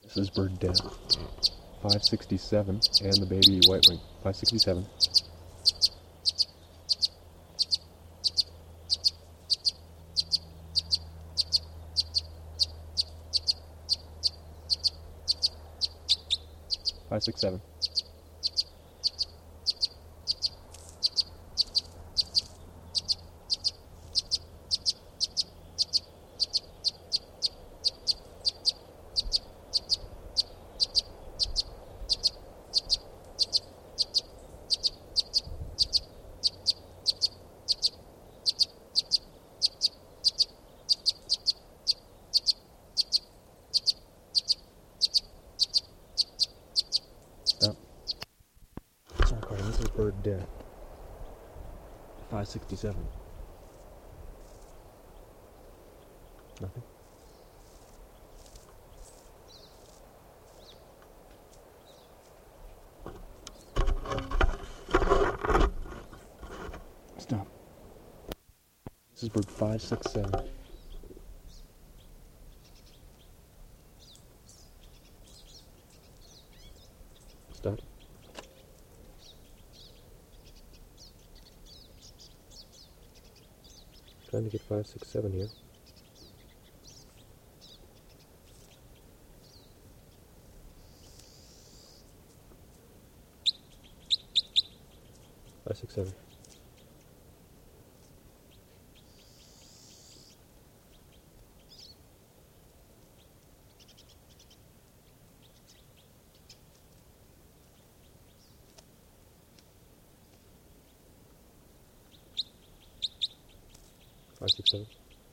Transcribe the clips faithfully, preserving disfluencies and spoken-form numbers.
This is bird dead. five sixty-seven, and the baby white wing. five sixty-seven. five six seven. Stop. Sorry, Carter, this is bird dead. five sixty-seven. Nothing. Stop. This is bird five six seven. Stop. Trying to get five six seven here. five six seven. five six seven.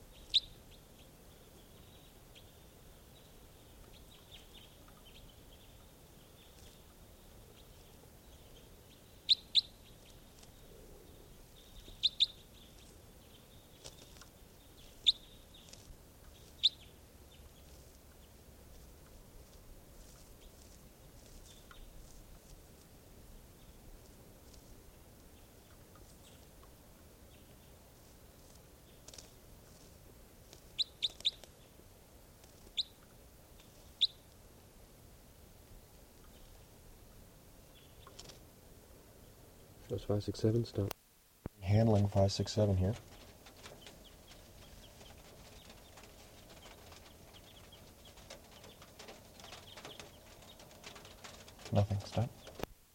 Shows five six seven. Stop. Handling five six seven here. Nothing. Stop.